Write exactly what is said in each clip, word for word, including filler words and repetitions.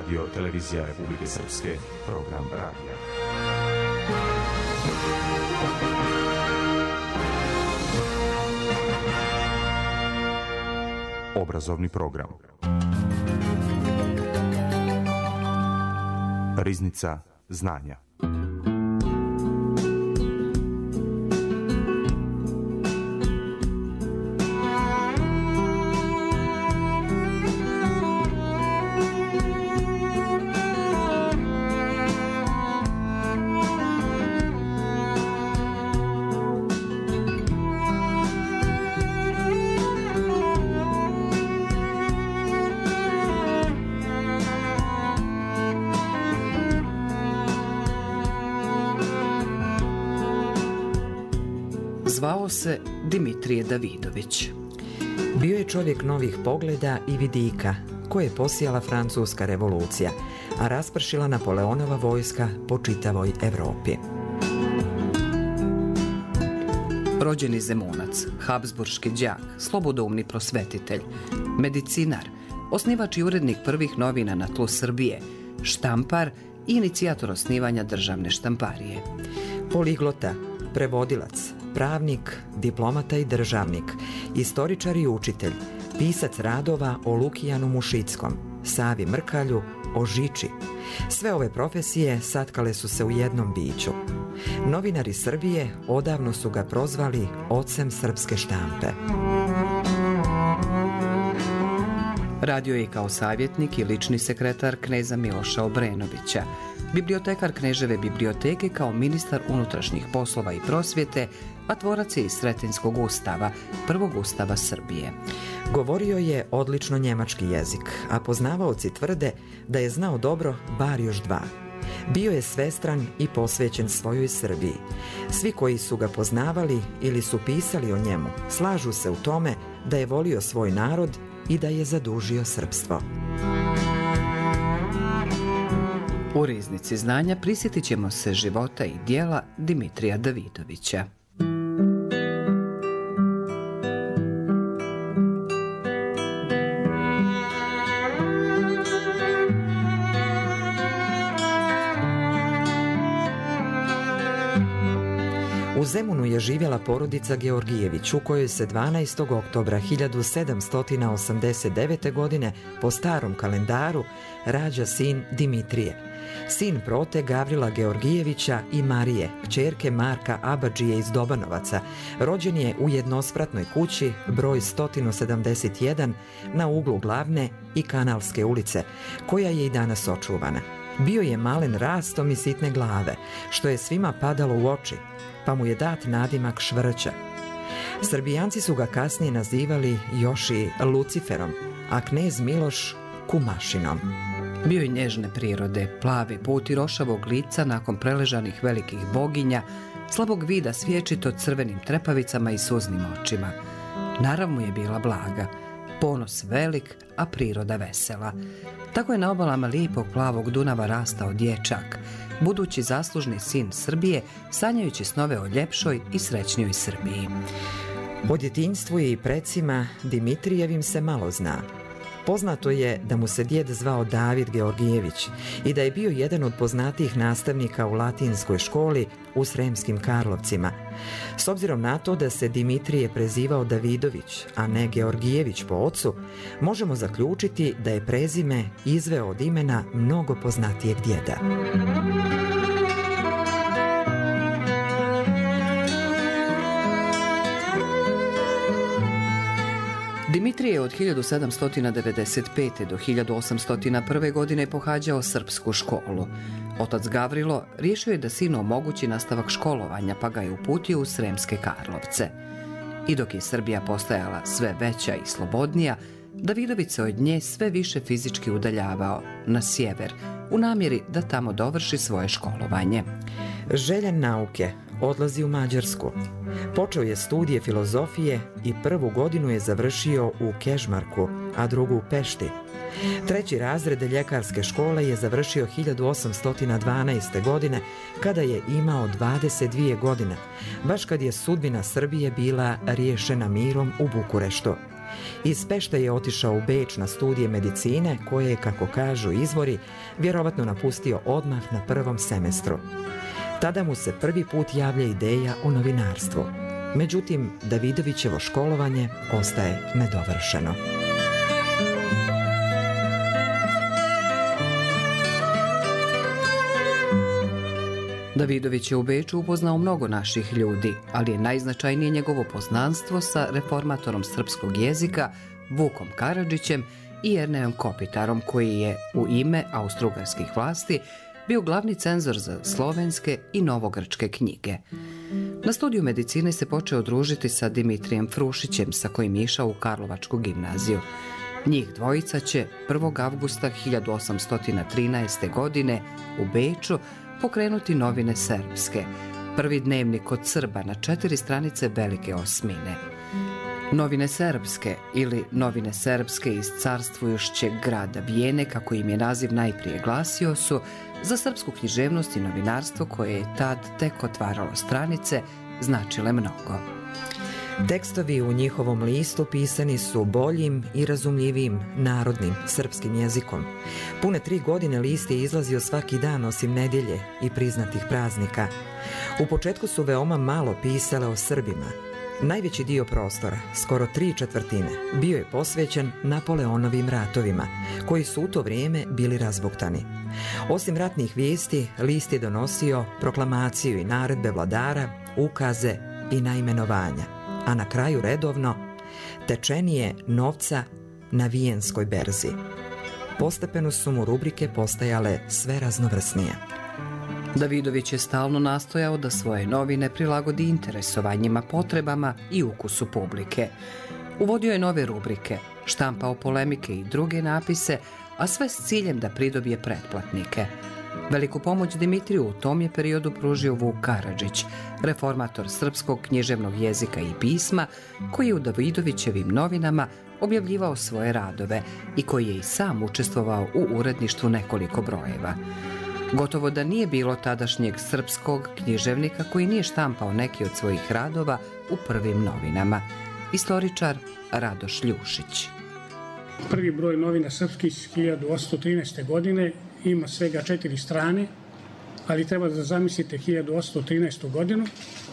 Radio Televizija Republike Srpske, program radija. Obrazovni program. Riznica znanja. Zvao se Dimitrije Davidović. Bio je čovjek novih pogleda i vidika, koje je posijala Francuska revolucija, a raspršila Napoleonova vojska po čitavoj Evropi. Rođeni Zemunac, habsburški đak, slobodoumni prosvetitelj, medicinar, osnivač i urednik prvih novina na tlu Srbije, štampar i inicijator osnivanja državne štamparije. Poliglota, prevodilac, pravnik, diplomata i državnik, istoričar i učitelj, pisac radova o Lukijanu Mušickom, Savi Mrkalju, o Žiči. Sve ove profesije satkale su se u jednom biću. Novinari Srbije odavno su ga prozvali ocem srpske štampe. Radio je kao savjetnik i lični sekretar kneza Miloša Obrenovića, bibliotekar Kneževe biblioteke kao ministar unutrašnjih poslova i prosvjete, a tvorac je iz Sretenjskog ustava, prvog ustava Srbije. Govorio je odlično njemački jezik, a poznavaoci tvrde da je znao dobro bar još dva. Bio je svestran i posvećen svojoj Srbiji. Svi koji su ga poznavali ili su pisali o njemu, slažu se u tome da je volio svoj narod i da je zadužio srpstvo. U Riznici znanja prisjetit ćemo se života i dijela Dimitrija Davidovića. U Zemunu je živjela porodica Georgijević, u kojoj se dvanaestog oktobra hiljadu sedamsto osamdeset devete. godine po starom kalendaru rađa sin Dimitrije. Sin prote Gavrila Georgijevića i Marije, kćerke Marka Abadžije iz Dobanovaca, rođen je u jednospratnoj kući broj sto sedamdeset jedan na uglu Glavne i Kanalske ulice, koja je i danas očuvana. Bio je malen rastom i sitne glave, što je svima padalo u oči, pa mu je dat nadimak Švrća. Srbijanci su ga kasnije nazivali još i Luciferom, a knez Miloš Kumašinom. Bio je nježne prirode, plavi put i rošavog lica nakon preležanih velikih boginja, slabog vida svječito crvenim trepavicama i suznim očima. Narav mu je bila blaga, ponos velik, a priroda vesela. Tako je na obalama lijepog plavog Dunava rastao dječak, budući zaslužni sin Srbije, sanjajući snove o ljepšoj i srećnjoj Srbiji. O djetinjstvu i precima Dimitrijevim se malo zna. Poznato je da mu se djed zvao David Georgijević i da je bio jedan od poznatijih nastavnika u latinskoj školi u Sremskim Karlovcima. S obzirom na to da se Dimitrije prezivao Davidović, a ne Georgijević po ocu, možemo zaključiti da je prezime izveo od imena mnogo poznatijeg djeda. Dimitrije je od hiljadu sedamsto devedeset pete. do hiljadu osamsto prve. godine pohađao srpsku školu. Otac Gavrilo riješio je da sinu omogući nastavak školovanja, pa ga je uputio u Sremske Karlovce. I dok je Srbija postajala sve veća i slobodnija, Davidović se od nje sve više fizički udaljavao na sjever, u namjeri da tamo dovrši svoje školovanje. Željen nauke odlazi u Mađarsku. Počeo je studije filozofije i prvu godinu je završio u Kežmarku, a drugu u Pešti. Treći razred ljekarske škole je završio hiljadu osamsto dvanaeste. godine, kada je imao dvadeset dvije godine, baš kad je sudbina Srbije bila riješena mirom u Bukureštu. Iz Pešte je otišao u Beč na studije medicine koje je, kako kažu izvori, vjerovatno napustio odmah na prvom semestru. Tada mu se prvi put javlja ideja o novinarstvu. Međutim, Davidovićevo školovanje ostaje nedovršeno. Davidović je u Beču upoznao mnogo naših ljudi, ali je najznačajnije njegovo poznanstvo sa reformatorom srpskog jezika Vukom Karadžićem i Jernejom Kopitarom, koji je u ime austrougarskih vlasti bio glavni cenzor za slovenske i novogrčke knjige. Na studiju medicine se počeo družiti sa Dimitrijem Frušićem, sa kojim je išao u Karlovačku gimnaziju. Njih dvojica će prvog avgusta hiljadu osamsto trinaeste. godine u Beču pokrenuti Novine srpske, prvi dnevnik od Srba na četiri stranice velike osmine. Novine srpske ili Novine srpske iz carstvujušćeg grada Vijene, kako im je naziv najprije glasio, su za srpsku književnost i novinarstvo, koje je tad tek otvaralo stranice, značile mnogo. Tekstovi u njihovom listu pisani su boljim i razumljivijim narodnim srpskim jezikom. Pune tri godine list je izlazio svaki dan osim nedjelje i priznatih praznika. U početku su veoma malo pisale o Srbima. Najveći dio prostora, skoro tri četvrtine, bio je posvećen Napoleonovim ratovima, koji su u to vrijeme bili razbuktani. Osim ratnih vijesti, list je donosio proklamaciju i naredbe vladara, ukaze i naimenovanja, a na kraju redovno tečenije novca na Vijenskoj berzi. Postepeno su mu rubrike postajale sve raznovrsnije. Davidović je stalno nastojao da svoje novine prilagodi interesovanjima, potrebama i ukusu publike. Uvodio je nove rubrike, štampao polemike i druge napise, a sve s ciljem da pridobije pretplatnike. Veliku pomoć Dimitriju u tom je periodu pružio Vuk Karadžić, reformator srpskog književnog jezika i pisma, koji je u Davidovićevim novinama objavljivao svoje radove i koji je i sam učestvovao u uredništvu nekoliko brojeva. Gotovo da nije bilo tadašnjeg srpskog književnika koji nije štampao neki od svojih radova u prvim novinama. Istoričar Radoš Ljušić. Prvi broj novina srpskih iz hiljadu osamsto trinaeste. godine ima svega četiri strane, ali treba da zamislite hiljadu osamsto trinaestu. godinu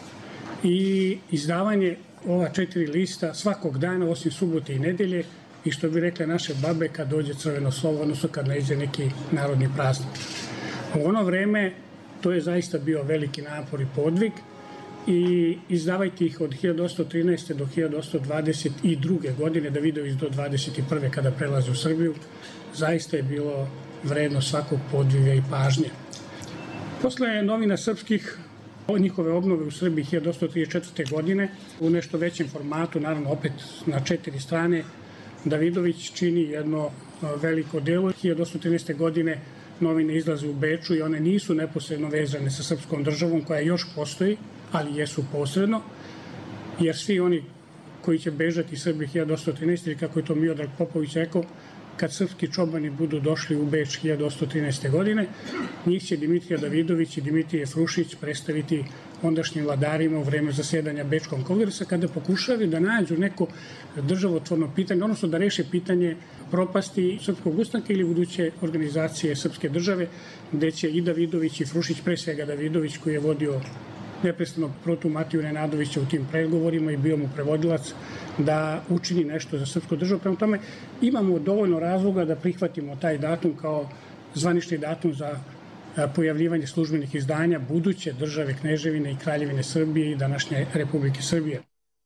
i izdavanje ova četiri lista svakog dana osim subote i nedelje i što bi rekle naše babe kad dođe crveno slovo, odnosno kad naiđe neki narodni praznik. U ono vreme to je zaista bio veliki napor i podvig i izdavajte ih od hiljadu osamsto trinaeste. do hiljadu osamsto dvadeset druge. godine, Davidović do dvadeset prve. kada prelazi u Srbiju, zaista je bilo vredno svakog podviga i pažnje. Posle novina srpskih, njihove obnove u Srbiji hiljadu osamsto trideset četvrte. godine, u nešto većem formatu, naravno opet na četiri strane, Davidović čini jedno veliko delo. hiljadu osamsto trinaeste. godine novine izlaze u Beču i one nisu neposredno vezane sa srpskom državom koja još postoji, ali jesu posredno, jer svi oni koji će bežati iz Srbije hiljadu osamsto trinaeste. ili kako je to Miodrag Popović rekao, kad srpski čobani budu došli u Beč hiljadu osamsto trinaeste. godine, njih će Dimitrije Davidović i Dimitrije Frušić predstaviti ondašnjim vladarima u vreme zasjedanja Bečkog kongresa, kada pokušavaju da nađu neko državotvorno pitanje, odnosno da reše pitanje propasti srpskog ustanka ili buduće organizacije srpske države, gde će i Davidović i Frušić, pre svega Davidović koji je vodio neprestano protu Matiju Nenadovića u tim pregovorima i bio mu prevodilac, da učini nešto za srpsku državu. Prema tome, imamo dovoljno razloga da prihvatimo taj datum kao zvanični datum za pojavljivanje službenih izdanja buduće države Kneževine i Kraljevine Srbije i današnje Republike Srbije.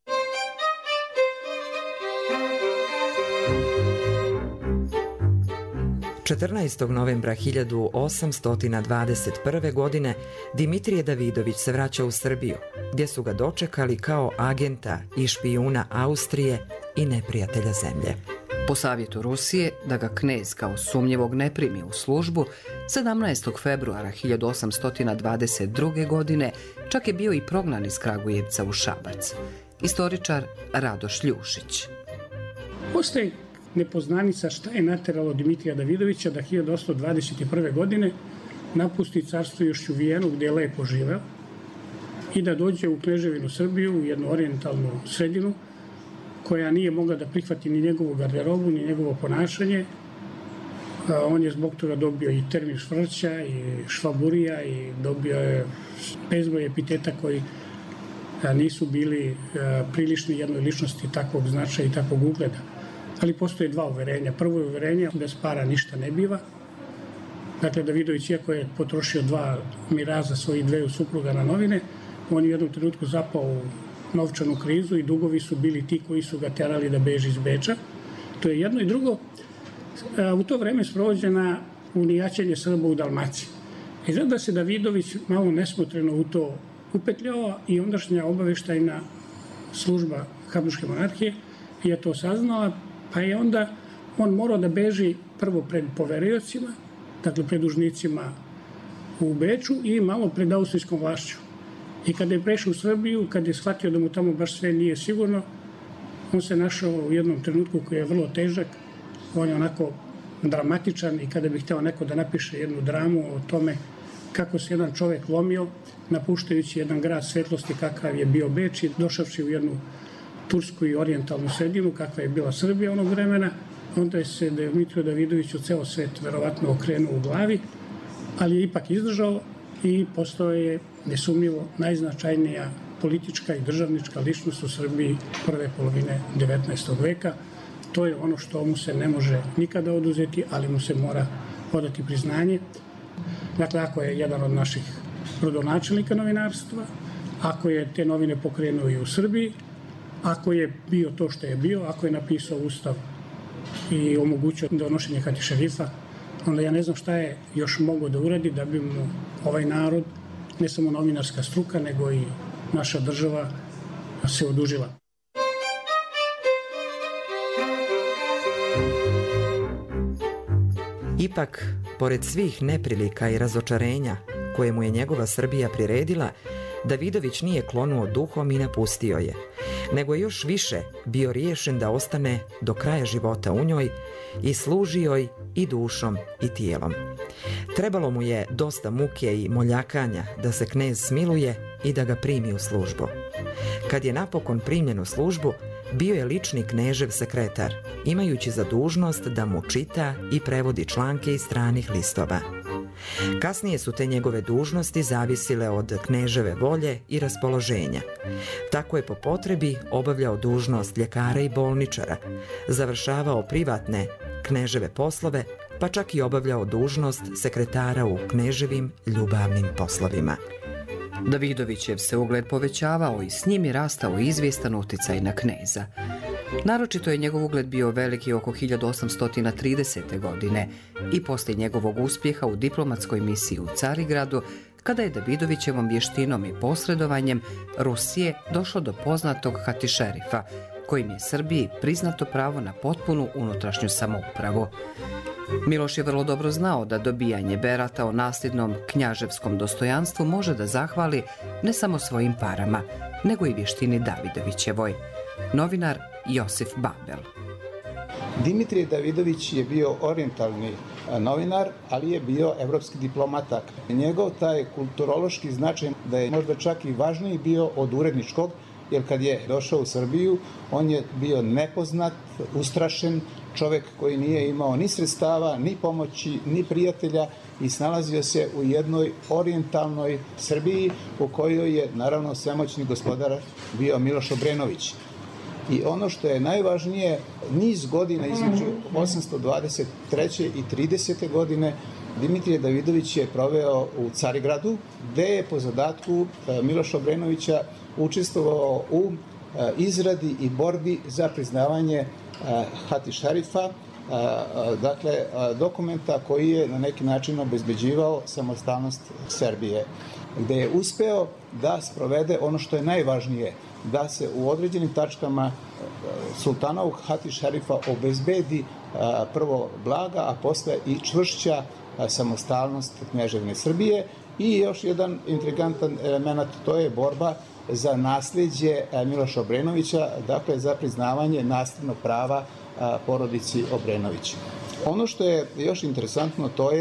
četrnaestog novembra hiljadu osamsto dvadeset prve. godine Dimitrije Davidović se vraća u Srbiju, gdje su ga dočekali kao agenta i špijuna Austrije i neprijatelja zemlje. Po savjetu Rusije da ga knez kao sumnjivog ne primi u službu, sedamnaestog februara hiljadu osamsto dvadeset druge. godine čak je bio i prognan iz Kragujevca u Šabac. Istoričar Radoš Ljušić. Postoji nepoznanica šta je nateralo Dimitrija Davidovića da hiljadu osamsto dvadeset prve. godine napusti carstvujušću Vijenu gdje je lepo živeo i da dođe u Kneževinu Srbiju, u jednu orijentalnu sredinu, koja nije mogla da prihvati ni njegovu garderobu, ni njegovo ponašanje. On je zbog toga dobio i termin švrća, i švaburija, i dobio je bezbroj epiteta koji nisu bili prilični jednoj ličnosti takvog značaja i takvog ugleda. Ali postoje dva uverenja. Prvo je uverenje, bez para ništa ne biva. Dakle, Davidović, iako je potrošio dva miraza svojih dveju supruga na novine, on je u jednom trenutku zapao u novčanu krizu i dugovi su bili ti koji su ga terali da beži iz Beča. To je jedno. I drugo, u to vreme sprovođena unijaćenje Srba u Dalmaciji. I zato da se Davidović malo nesmotreno u to upetljao i ondašnja obaveštajna služba Habsburške monarhije je to saznala, pa je onda on morao da beži prvo pred poveriocima, dakle pred dužnicima u Beču i malo pred austrijskom vlašću. I kada je prešao u Srbiju, kada je shvatio da mu tamo baš sve nije sigurno, on se našao u jednom trenutku koji je vrlo težak, on je onako dramatičan i kada bi hteo neko da napiše jednu dramu o tome kako se jedan čovek lomio, napuštajući jedan grad svetlosti kakav je bio Beč i došavši u jednu tursku i orijentalnu sredinu, kakva je bila Srbija onog vremena, onda je se Dimitriju Davidoviću ceo svet verovatno okrenuo u glavi, ali je ipak izdržao i postao je nesumnjivo najznačajnija politička i državnička ličnost u Srbiji prve polovine devetnaestog veka. To je ono što mu se ne može nikada oduzeti, ali mu se mora odati priznanje. Dakle, ako je jedan od naših rodonačelnika novinarstva, ako je te novine pokrenuo i u Srbiji, ako je bio to što je bio, ako je napisao ustav i omogućio donošenje hati šerifa, onda ja ne znam šta je još mogao da uradi da bi mu ovaj narod, ne samo novinarska struka, nego i naša država se odužila. Ipak, pored svih neprilika i razočarenja koje mu je njegova Srbija priredila, Davidović nije klonuo duhom i napustio je, nego je još više bio riješen da ostane do kraja života u njoj i služi joj i dušom i tijelom. Trebalo mu je dosta muke i moljakanja da se knez smiluje i da ga primi u službu. Kad je napokon primljen u službu, bio je lični knežev sekretar, imajući za dužnost da mu čita i prevodi članke iz stranih listova. Kasnije su te njegove dužnosti zavisile od kneževe volje i raspoloženja. Tako je po potrebi obavljao dužnost ljekara i bolničara, završavao privatne kneževe poslove, pa čak i obavljao dužnost sekretara u kneževim ljubavnim poslovima. Davidovićev se ugled povećavao i s njim je rastao izvjestan uticaj na kneza. Naročito je njegov ugled bio veliki oko hiljadu osamsto tridesete. godine i poslije njegovog uspjeha u diplomatskoj misiji u Carigradu, kada je Davidovićevom vještinom i posredovanjem Rusije došlo do poznatog hati šerifa, kojim je Srbiji priznato pravo na potpunu unutrašnju samoupravu. Miloš je vrlo dobro znao da dobijanje berata o nasljednom knjaževskom dostojanstvu može da zahvali ne samo svojim parama, nego i vještini Davidovićevoj. Novinar Josif Babel. Dimitrije Davidović je bio orijentalni novinar, ali je bio evropski diplomata. Njegov taj kulturološki značaj da je možda čak i važniji bio od uredničkog, jer kad je došao u Srbiju, on je bio nepoznat, ustrašen, čovek koji nije imao ni sredstava, ni pomoći, ni prijatelja i snalazio se u jednoj orijentalnoj Srbiji u kojoj je naravno svemoćni gospodar bio Miloš Obrenović. I ono što je najvažnije, niz godina između osamsto dvadeset treće i tridesete. godine Dimitrije Davidović je proveo u Carigradu, gde je po zadatku Miloša Obrenovića učestvovao u izradi i borbi za priznavanje hati šerifa, dakle dokumenta koji je na neki način obezbeđivao samostalnost Srbije, gde je uspeo da sprovede ono što je najvažnije, da se u određenim tačkama sultanovog hati šerifa obezbedi prvo blaga, a posle i čvršća samostalnost knježevne Srbije. I još jedan intrigantan element, to je borba za nasljeđe Miloša Obrenovića, dakle za priznavanje nasljednog prava porodici Obrenović. Ono što je još interesantno, to je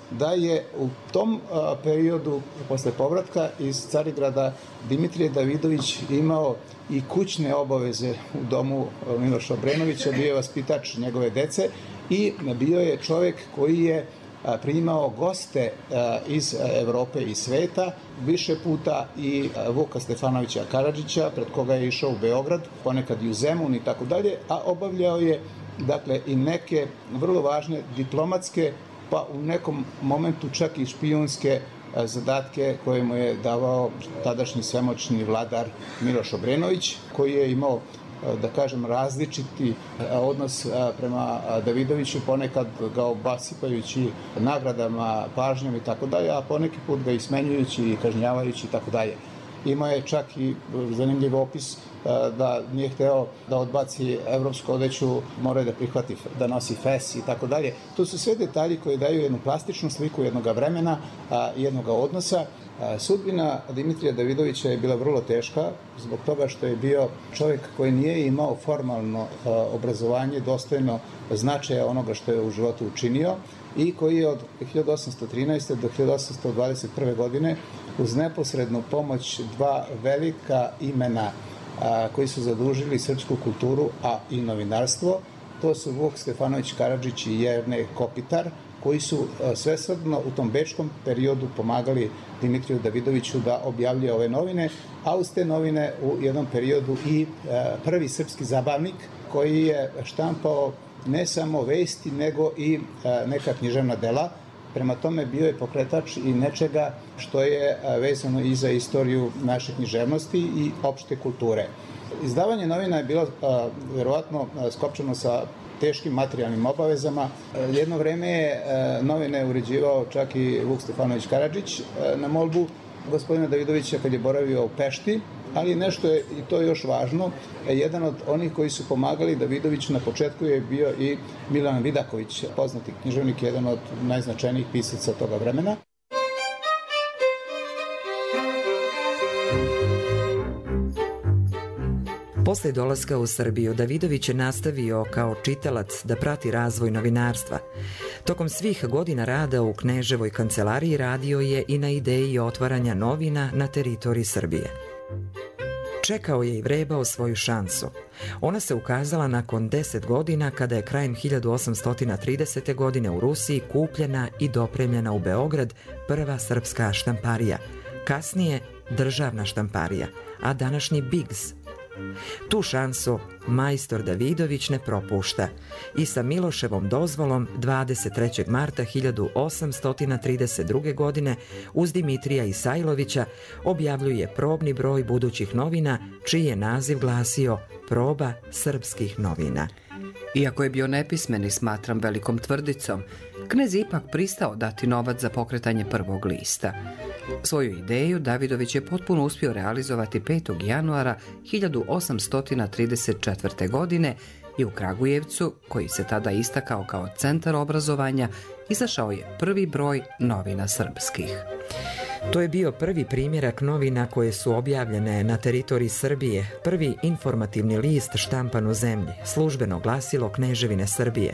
da je u tom a, periodu posle povratka iz Carigrada Dimitrije Davidović imao i kućne obaveze u domu Miloša Obrenovića, bio je vaspitač njegove dece i bio je čovjek koji je primao goste iz Evrope i sveta, više puta i Vuka Stefanovića Karadžića, pred koga je išao u Beograd, ponekad i u Zemun i tako dalje, a obavljao je dakle i neke vrlo važne diplomatske, pa u nekom momentu čak i špijunske zadatke koje mu je davao tadašnji svemoćni vladar Miloš Obrenović, koji je imao, da kažem, različiti odnos prema Davidoviću, ponekad ga obasipajući nagradama, pažnjom i tako dalje, a poneki put ga i smenjujući i kažnjavajući i tako dalje. Imao je čak i zanimljiv opis da nije hteo da odbaci evropsku odeću, morao je da prihvati da nosi fes i tako dalje. To su sve detalji koji daju jednu plastičnu sliku jednog vremena, jednog odnosa. Sudbina Dimitrija Davidovića je bila vrlo teška zbog toga što je bio čovjek koji nije imao formalno obrazovanje dostojno značaja onoga što je u životu učinio i koji je od hiljadu osamsto trinaeste. do hiljadu osamsto dvadeset prve. godine uz neposrednu pomoć dva velika imena a, koji su zadužili srpsku kulturu, a i novinarstvo. To su Vuk Stefanović Karadžić i Jernej Kopitar, koji su svesrdno u tom bečkom periodu pomagali Dimitriju Davidoviću da objavljuje ove novine, a uz te novine u jednom periodu i prvi srpski zabavnik koji je štampao ne samo vesti, nego i neka književna dela. Prema tome bio je pokretač i nečega što je vezano i za istoriju naše književnosti i opšte kulture. Izdavanje novina je bilo verovatno skopčano sa teškim materijalnim obavezama. Jedno vreme je novine uređivao čak i Vuk Stefanović Karadžić na molbu gospodina Davidovića kad je boravio u Pešti, ali nešto je i to još važno. Jedan od onih koji su pomagali Davidoviću na početku je bio i Milan Vidaković, poznati književnik, jedan od najznačajnijih pisaca toga vremena. Posle dolaska u Srbiju, Davidović je nastavio kao čitalac da prati razvoj novinarstva. Tokom svih godina rada u Kneževoj kancelariji radio je i na ideji otvaranja novina na teritoriji Srbije. Čekao je i vrebao svoju šansu. Ona se ukazala nakon deset godina kada je krajem hiljadu osamsto tridesete. godine u Rusiji kupljena i dopremljena u Beograd prva srpska štamparija, kasnije državna štamparija, a današnji Bigz. Tu šansu majstor Davidović ne propušta i sa Miloševom dozvolom dvadeset trećeg marta hiljadu osamsto trideset druge. godine uz Dimitrija Isajlovića objavljuje probni broj budućih novina, čiji je naziv glasio Proba srpskih novina. Iako je bio nepismen i smatram velikom tvrdicom, knez ipak pristao dati novac za pokretanje prvog lista. Svoju ideju Davidović je potpuno uspio realizovati petog januara hiljadu osamsto trideset četvrte. godine i u Kragujevcu, koji se tada istakao kao centar obrazovanja, izašao je prvi broj novina srpskih. To je bio prvi primjerak novina koje su objavljene na teritoriji Srbije, prvi informativni list štampan u zemlji, službeno glasilo Kneževine Srbije.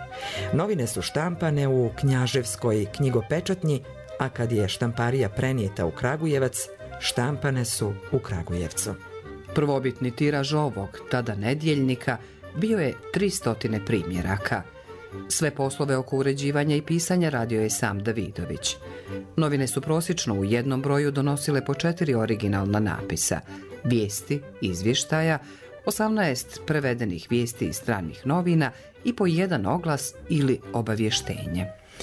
Novine su štampane u Knjaževskoj knjigopečatnji, a kad je štamparija prenijeta u Kragujevac, štampane su u Kragujevcu. Prvobitni tiraž ovog, tada nedjeljnika, bio je tristo primjeraka. Sve poslove oko uređivanja i pisanja radio je sam Davidović. Novine su prosječno u jednom broju donosile po četiri originalna napisa, vijesti, izvještaja, osamnaest prevedenih vijesti iz stranih novina i po jedan oglas ili obavještenje.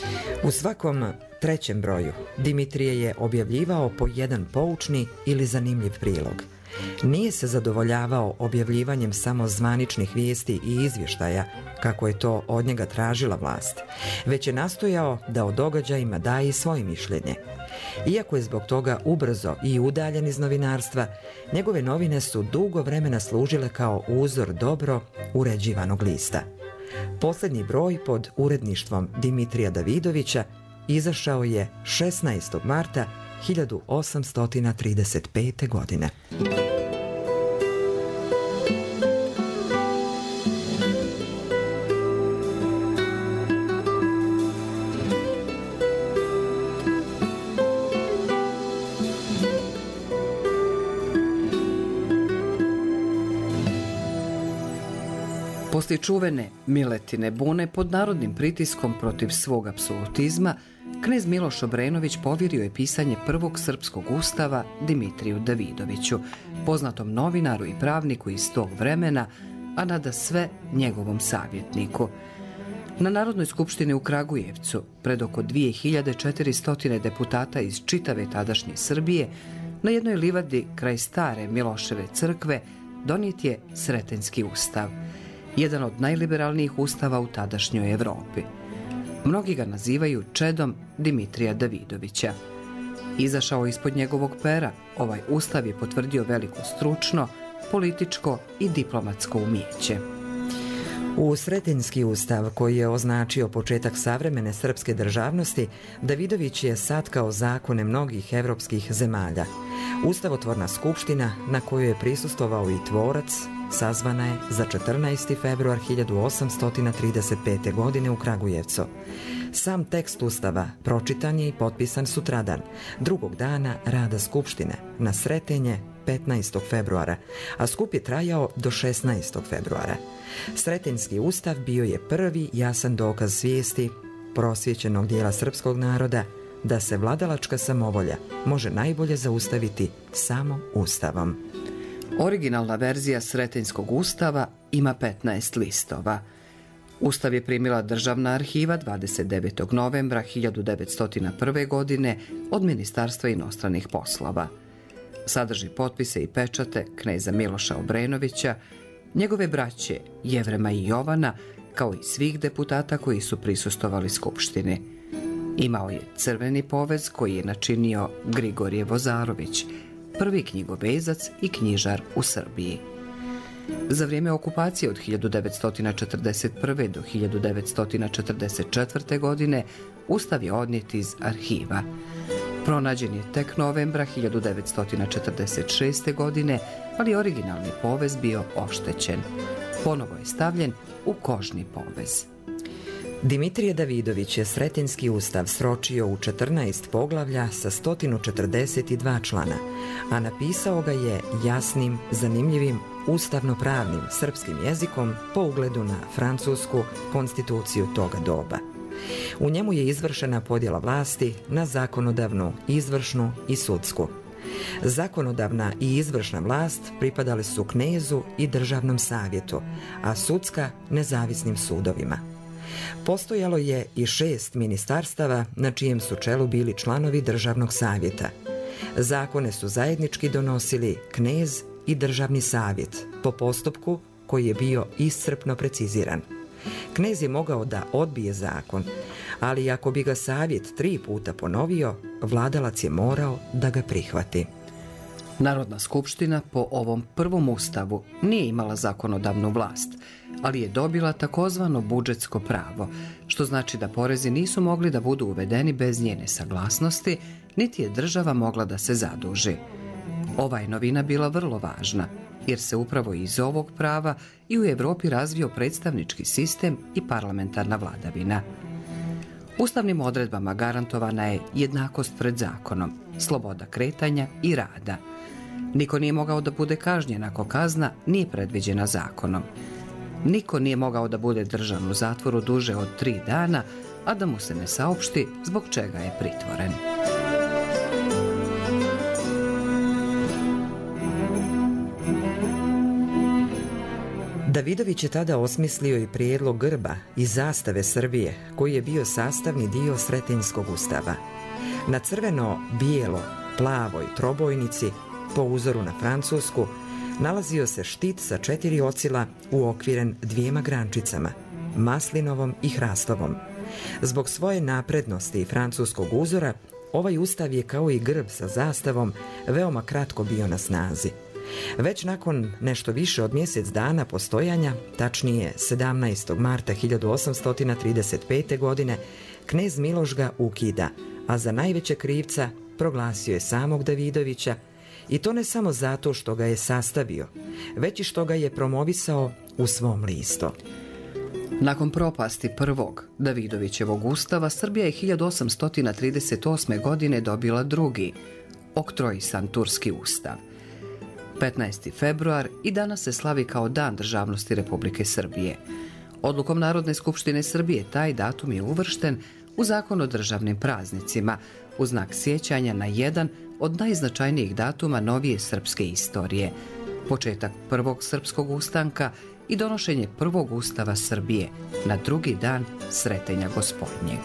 U svakom trećem broju Dimitrije je objavljivao po jedan poučni ili zanimljiv prilog. Nije se zadovoljavao objavljivanjem samo zvaničnih vijesti i izvještaja, kako je to od njega tražila vlast, već je nastojao da o događajima daje svoje mišljenje. Iako je zbog toga ubrzo i udaljen iz novinarstva, njegove novine su dugo vremena služile kao uzor dobro uređivanog lista. Posljednji broj pod uredništvom Dimitrija Davidovića izašao je šesnaestog marta hiljadu osamsto trideset pete. godine. Poslije čuvene Miletine bune pod narodnim pritiskom protiv svog apsolutizma, knez Miloš Obrenović povjerio je pisanje prvog srpskog ustava Dimitriju Davidoviću, poznatom novinaru i pravniku iz tog vremena, a nada sve njegovom savjetniku. Na Narodnoj skupštini u Kragujevcu, pred oko dvije hiljade četiristo deputata iz čitave tadašnje Srbije, na jednoj livadi kraj stare Miloševe crkve, donijet je Sretenjski ustav, jedan od najliberalnijih ustava u tadašnjoj Evropi. Mnogi ga nazivaju čedom Dimitrija Davidovića. Izašao ispod njegovog pera, ovaj ustav je potvrdio veliko stručno, političko i diplomatsko umijeće. U Sretenjski ustav, koji je označio početak savremene srpske državnosti, Davidović je satkao zakone mnogih evropskih zemalja. Ustavotvorna skupština, na kojoj je prisustvovao i tvorac, sazvana je za četrnaesti februar hiljadu osamsto trideset pete. godine u Kragujevcu. Sam tekst ustava pročitan je i potpisan sutradan, drugog dana rada skupštine, na Sretenje petnaestog februara, a skup je trajao do šesnaestog februara. Sretenjski ustav bio je prvi jasan dokaz svijesti prosvjećenog dijela srpskog naroda da se vladalačka samovolja može najbolje zaustaviti samo ustavom. Originalna verzija Sretenjskog ustava ima petnaest listova. Ustav je primila Državna arhiva dvadeset devetog novembra hiljadu devetsto prve. godine od Ministarstva inostranih poslova. Sadrži potpise i pečate kneza Miloša Obrenovića, njegove braće Jevrema i Jovana, kao i svih deputata koji su prisustvovali skupštini. Imao je crveni povez koji je načinio Grigorije Vozarović, prvi knjigovezac i knjižar u Srbiji. Za vrijeme okupacije od hiljadu devetsto četrdeset prve. do hiljadu devetsto četrdeset četvrte. godine ustav je odnijet iz arhiva. Pronađen je tek novembra hiljadu devetsto četrdeset šeste. godine, ali originalni povez bio oštećen. Ponovo je stavljen u kožni povez. Dimitrije Davidović je Sretenjski ustav sročio u četrnaest poglavlja sa sto četrdeset dva člana, a napisao ga je jasnim, zanimljivim, ustavno-pravnim srpskim jezikom po ugledu na francusku konstituciju toga doba. U njemu je izvršena podjela vlasti na zakonodavnu, izvršnu i sudsku. Zakonodavna i izvršna vlast pripadali su knezu i državnom savjetu, a sudska nezavisnim sudovima. Postojalo je i šest ministarstava na čijem su čelu bili članovi državnog savjeta. Zakone su zajednički donosili knez i državni savjet po postupku koji je bio iscrpno preciziran. Knez je mogao da odbije zakon, ali ako bi ga savjet tri puta ponovio, vladalac je morao da ga prihvati. Narodna skupština po ovom prvom ustavu nije imala zakonodavnu vlast, ali je dobila takozvano budžetsko pravo, što znači da porezi nisu mogli da budu uvedeni bez njene saglasnosti, niti je država mogla da se zaduži. Ova je novina bila vrlo važna, jer se upravo iz ovog prava i u Evropi razvio predstavnički sistem i parlamentarna vladavina. Ustavnim odredbama garantovana je jednakost pred zakonom, sloboda kretanja i rada. Niko nije mogao da bude kažnjen ako kazna nije predviđena zakonom. Niko nije mogao da bude držan u zatvoru duže od tri dana, a da mu se ne saopšti zbog čega je pritvoren. Davidović je tada osmislio i prijedlog grba i zastave Srbije, koji je bio sastavni dio Sretenjskog ustava. Na crveno, bijelo, plavoj trobojnici, po uzoru na francusku, nalazio se štit sa četiri ocila uokviren dvijema grančicama, maslinovom i hrastovom. Zbog svoje naprednosti i francuskog uzora, ovaj ustav je kao i grb sa zastavom veoma kratko bio na snazi. Već nakon nešto više od mjesec dana postojanja, tačnije sedamnaestog marta hiljadu osamsto trideset pete. godine, knez Miloš ga ukida, a za najvećeg krivca proglasio je samog Davidovića, i to ne samo zato što ga je sastavio, već i što ga je promovisao u svom listu. Nakon propasti prvog Davidovićevog ustava, Srbija je hiljadu osamsto trideset osme. godine dobila drugi, oktroisan Turski ustav. petnaesti februar i danas se slavi kao Dan državnosti Republike Srbije. Odlukom Narodne skupštine Srbije taj datum je uvršten u Zakon o državnim praznicima u znak sjećanja na jedan od najznačajnijih datuma novije srpske istorije, početak prvog srpskog ustanka i donošenje prvog ustava Srbije na drugi dan Sretenja Gospodnjeg.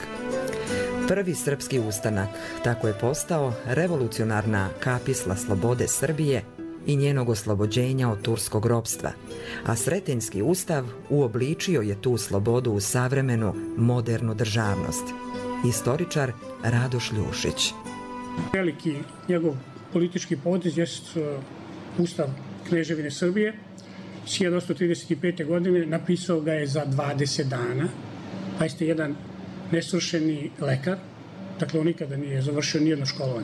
Prvi srpski ustanak tako je postao revolucionarna kapisla slobode Srbije i njenog oslobođenja od turskog ropstva, a Sretenjski ustav uobličio je tu slobodu u savremenu, modernu državnost. Istoričar Radoš Ljušić. Veliki njegov politički potez jest Ustav Kneževine Srbije. hiljadu osamsto trideset pete. godine napisao ga je za dvadeset dana. Pa jeste jedan nesvršeni lekar, dakle on nikada nije završio nijedno školovanje.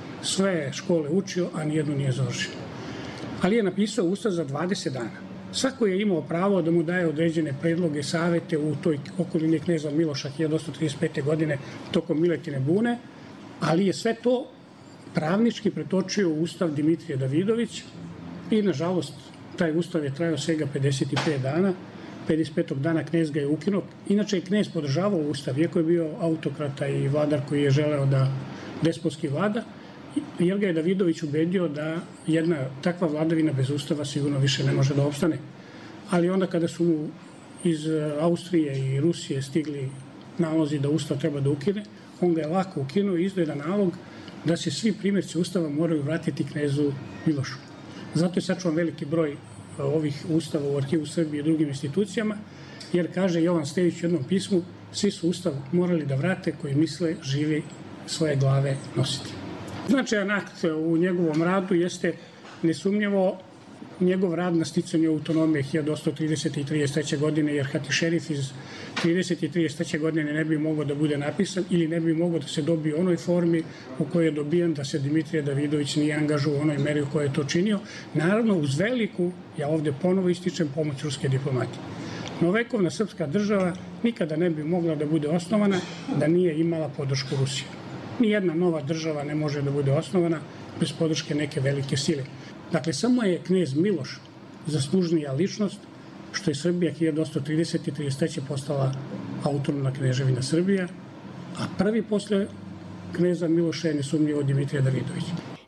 Sve škole učio, a nijedno nije završio. Ali je napisao Ustav za dvadeset dana. Svako je imao pravo da mu daje određene predloge, savete u toj okolini kneza Miloša hiljadu osamsto trideset pete. godine tokom Miletine bune, ali je sve to pravnički pretočio u Ustav Dimitrije Davidović i, nažalost, taj ustav je trajao svega pedeset pet dana. pedeset petog dana knez ga je ukinuo. Inače je knez podržavao ustav, iako je bio autokrata i vladar koji je želeo da despotski vlada, jer ga je Davidović ubedio da jedna takva vladavina bez ustava sigurno više ne može da opstane. Ali onda kada su mu iz Austrije i Rusije stigli nalozi da ustav treba da ukine, on ga je lako ukinuo i izdao jedan nalog da se svi primjerci ustava moraju vratiti knezu Milošu. Zato je sačuvan veliki broj ovih ustava u Arhivu Srbije i drugim institucijama, jer kaže Jovan Stević u jednom pismu, svi su ustav morali da vrate koji misle živi svoje glave nositi. Značajan akt u njegovom radu jeste nesumnjivo njegov rad na sticanju autonomije hiljadu osamsto tridesete i trideset treće. godine, jer Hatišerif iz trideset i trideset treće. godine ne bi mogao da bude napisan ili ne bi mogao da se dobije u onoj formi u kojoj je dobijen, da se Dimitrije Davidović nije angažuo u onoj meri u kojoj je to činio. Naravno, uz veliku, ja ovde ponovo ističem, pomoć ruske diplomatije. Novovekovna srpska država nikada ne bi mogla da bude osnovana da nije imala podršku Rusije. Nijedna nova država ne može da bude osnovana bez podrške neke velike sile. Dakle, samo je knez Miloš zaslužnija ličnost što je Srbija hiljadu osamsto tridesete i trideset treće. postala autonomna kneževina Srbija, a prvi posle kneza Miloša je nesumnjivo Dimitrije Davidović.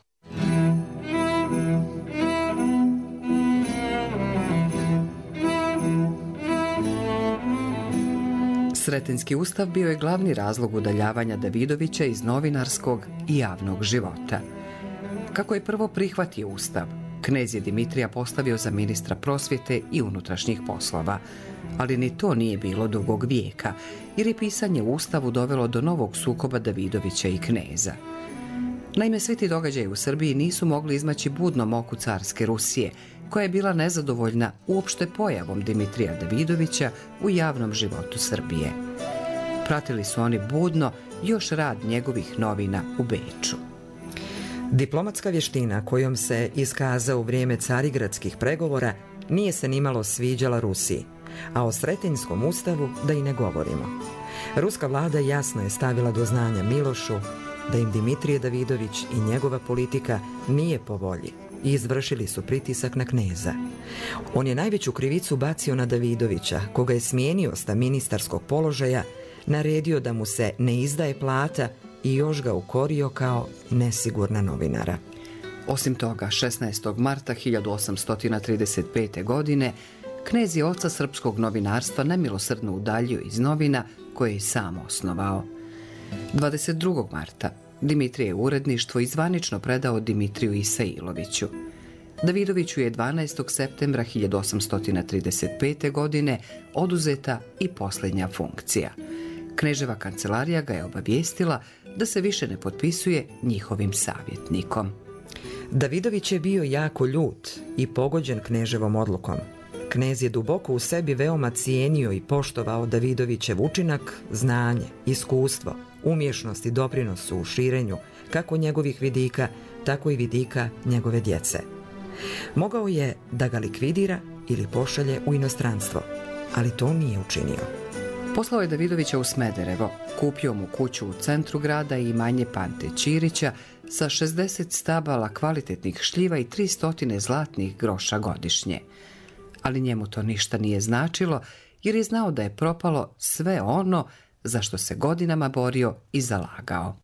Sretenjski ustav bio je glavni razlog udaljavanja Davidovića iz novinarskog i javnog života. Kako je prvo prihvatio ustav, knez je Dimitrija postavio za ministra prosvjete i unutrašnjih poslova, ali ni to nije bilo dugog vijeka, jer je pisanje u ustavu dovelo do novog sukoba Davidovića i kneza. Naime, svi ti događaji u Srbiji nisu mogli izmaći budnom oku carske Rusije, koja je bila nezadovoljna uopšte pojavom Dimitrija Davidovića u javnom životu Srbije. Pratili su oni budno još rad njegovih novina u Beču. Diplomatska vještina kojom se iskazao u vrijeme carigradskih pregovora nije se nimalo sviđala Rusiji, a o Sretenjskom ustavu da i ne govorimo. Ruska vlada jasno je stavila do znanja Milošu da im Dimitrije Davidović i njegova politika nije po volji i izvršili su pritisak na kneza. On je najveću krivicu bacio na Davidovića, koga je smijenio sta ministarskog položaja, naredio da mu se ne izdaje plata i još ga ukorio kao nesigurna novinara. Osim toga, šesnaestog marta hiljadu osamsto trideset pete. godine knez je oca srpskog novinarstva nemilosrdno udaljio iz novina koje je sam osnovao. dvadeset drugog marta Dimitrije je uredništvo i zvanično predao Dimitriju Isailoviću. Davidoviću je dvanaestog septembra hiljadu osamsto trideset pete. godine oduzeta i posljednja funkcija. Kneževa kancelarija ga je obavijestila da se više ne potpisuje njihovim savjetnikom. Davidović je bio jako ljut i pogođen kneževom odlukom. Knez je duboko u sebi veoma cijenio i poštovao Davidovićev učinak, znanje, iskustvo, umješnost i doprinos u širenju kako njegovih vidika, tako i vidika njegove djece. Mogao je da ga likvidira ili pošalje u inostranstvo, ali to nije učinio. Poslao je Davidovića u Smederevo, kupio mu kuću u centru grada i imanje Pante Ćirića sa šezdeset stabala kvalitetnih šljiva i tristo zlatnih groša godišnje. Ali njemu to ništa nije značilo, jer je znao da je propalo sve ono za što se godinama borio i zalagao.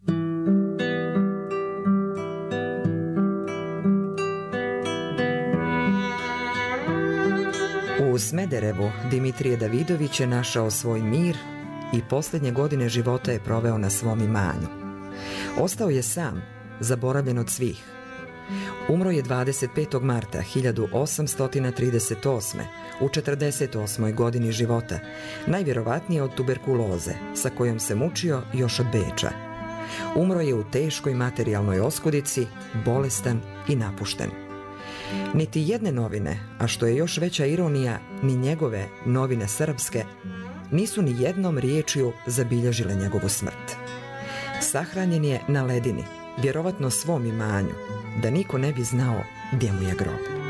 U Smederevu Dimitrije Davidović je našao svoj mir i posljednje godine života je proveo na svom imanju. Ostao je sam, zaboravljen od svih. Umro je dvadeset petog marta hiljadu osamsto trideset osme. u četrdeset osmoj godini života, najvjerovatnije od tuberkuloze, sa kojom se mučio još od Beča. Umro je u teškoj materijalnoj oskudici, bolestan i napušten. Niti jedne novine, a što je još veća ironija, ni njegove novine srpske, nisu ni jednom riječju zabilježile njegovu smrt. Sahranjen je na ledini, vjerovatno svom imanju, da niko ne bi znao gdje mu je grob.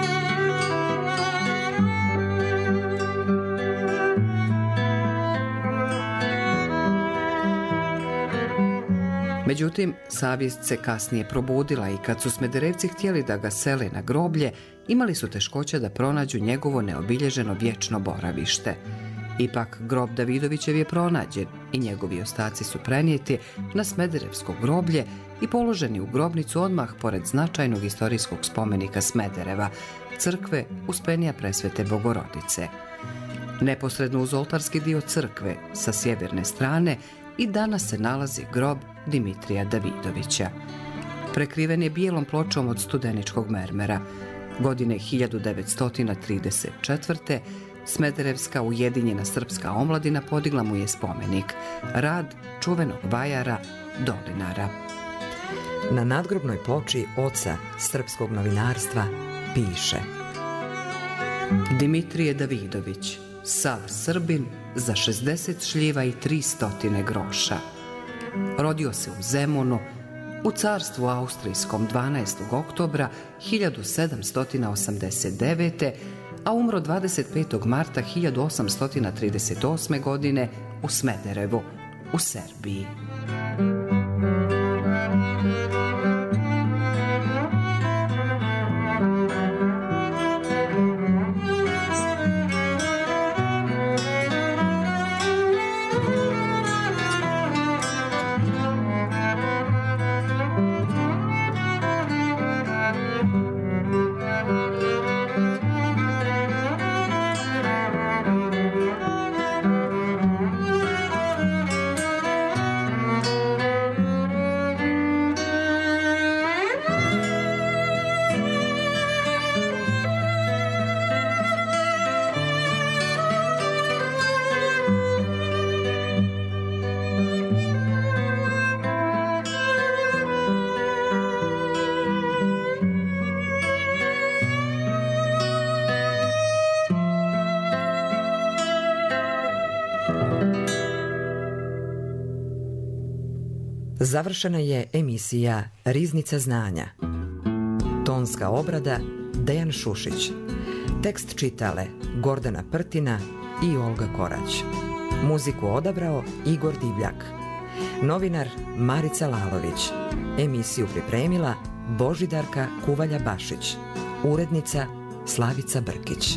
Međutim, savjest se kasnije probudila i kad su Smederevci htjeli da ga sele na groblje, imali su teškoće da pronađu njegovo neobilježeno vječno boravište. Ipak, grob Davidovićev je pronađen i njegovi ostaci su prenijeti na Smederevsko groblje i položeni u grobnicu odmah pored značajnog istorijskog spomenika Smedereva, crkve Uspenija Presvete Bogorodice. Neposredno uz oltarski dio crkve, sa sjeverne strane, i danas se nalazi grob Dimitrija Davidovića. Prekriven je bijelom pločom od studeničkog mermera. Godine hiljadu devetsto trideset četvrte. Smederevska ujedinjena srpska omladina podigla mu je spomenik, rad čuvenog vajara Dolinara. Na nadgrobnoj ploči oca srpskog novinarstva piše: Dimitrije Davidović, sav Srbin, za šezdeset šljiva i tri stotine groša. Rodio se u Zemunu, u carstvu austrijskom dvanaestog oktobra hiljadu sedamsto osamdeset devete. a umro dvadeset petog marta hiljadu osamsto trideset osme. godine u Smederevu, u Serbiji. Završena je emisija Riznica znanja. Tonska obrada Dejan Šušić. Tekst čitale Gordana Prtina i Olga Korać. Muziku odabrao Igor Divljak. Novinar Marica Lalović. Emisiju pripremila Božidarka Kuvalja-Bašić. Urednica Slavica Brkić.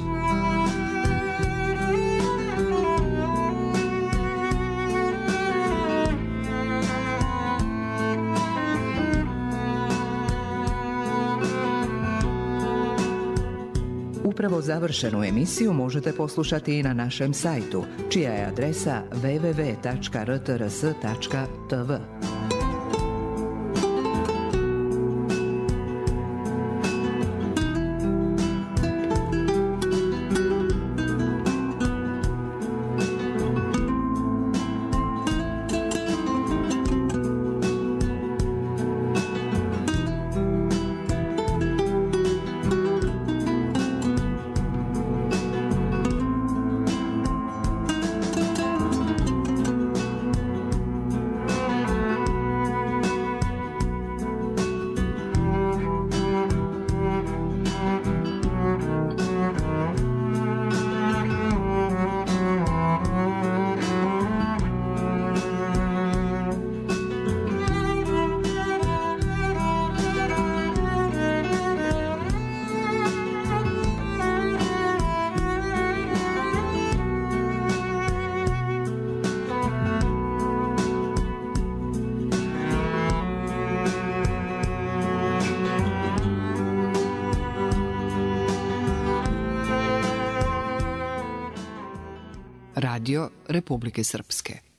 Upravo završenu emisiju možete poslušati i na našem sajtu, čija je adresa w w w tačka r t r s tačka t v. Radio Republike Srpske.